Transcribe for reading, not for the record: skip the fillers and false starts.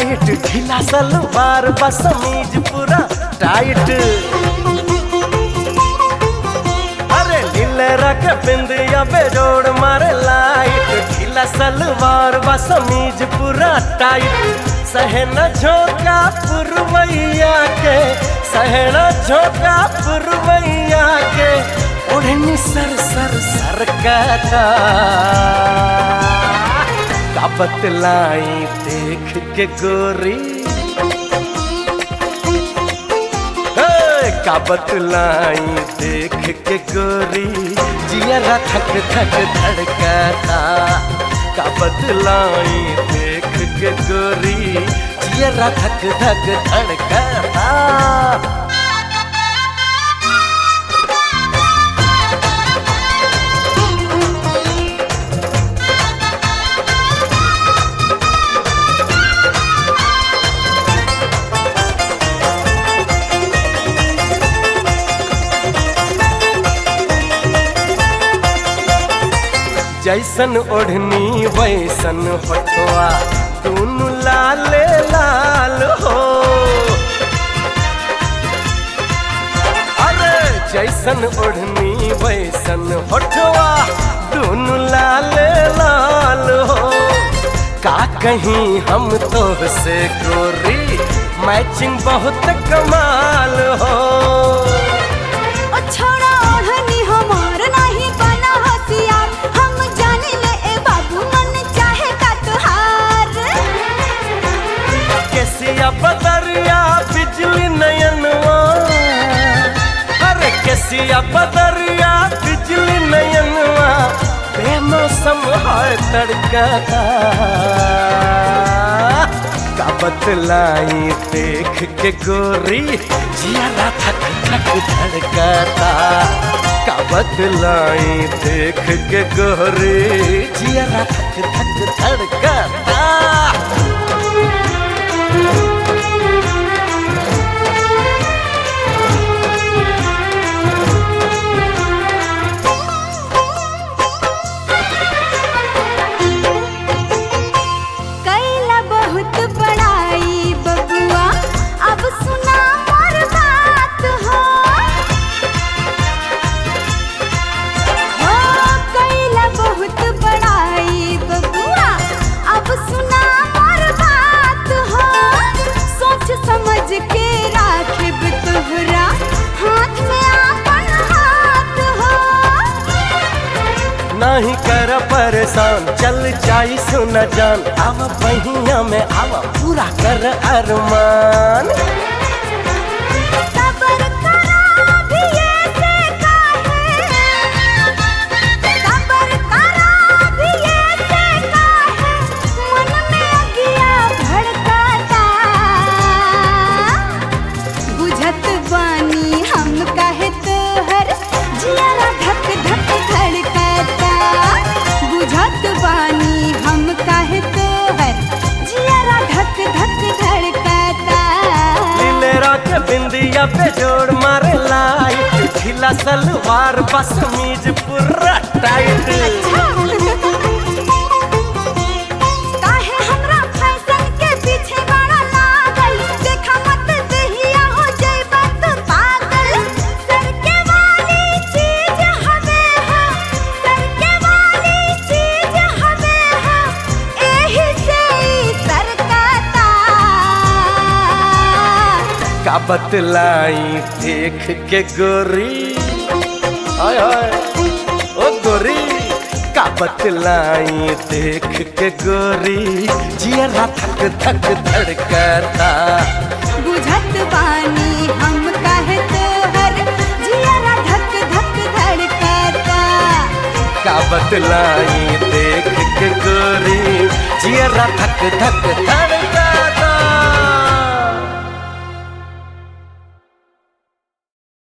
Light, ढीला सलवार बस समीज पूरा टाइट। अरे नीले रख बिंदिया बेजोड़ मारे लाइट, ढीला सलवार बस समीज पूरा टाइट। सहना झोंका पुरवैया के, सहना झोंका पुरवैया के, ओढ़नी सर सर सर का बतलाई देख के गोरी, का बतलाई देख के गोरी, जियरा थक थक धड़कता। का बतलाई देख के गोरी, जियरा थक थक धड़कता। जैसन ओढ़नी वैसन होठवा, दोनों लाले लाल हो। अरे जैसन ओढ़नी वैसन होठवा, दोनों लाले लाल हो। का कहीं हम तो से गोरी, मैचिंग बहुत कमाल हो। छोड़ा ओढ़नी हमार नहीं बना हथियार, हम जाने ले ए बाबू मन चाहे का तुहार। कैसिया बदरिया बिजली नयनवा, अरे कैसिया बदरिया बिजली नयनवा, बेमौसम है तड़कता। का बतलाई देख के गोरी, जियरा थक थक धड़कता। का बतलाई देख के गोरी, जियरा थक थक धड़कता। नहीं कर परेशान, चल जाई सुना जान, आव बहिया में आव पूरा कर अरमान। सबर करा भी ऐसे काहे, सबर करा भी ऐसे काहे, मन में अगिया भड़काता। बुझत बानी हम काहे तोहर, जियरा धक धक धड़काता। बुझत बानी हम काहे तोहर, जियरा धक धक धड़काता। नीले रख बिंदिया पे जोड़ मारे लाइट, ढीला सलवार बस समीज पूरा टाइट। काहे हमरा फैशन के पीछे बड़ा लागल, देखा मत दहिया हो जइबा तू पागल। सर के वाली चीज हवे हो, सर के वाली चीज हवे हो, एही से ई सरकता। का बतलाई देख के गोरी, आय आय ओ गोरी, का बतलाई देख के गोरी, जियरा थक थक धड़कता। बुझत बानी हम काहे तोहर, जियरा धक धक धड़कता। का बतलाई देख के गोरी, जियरा धक धक धड़कता।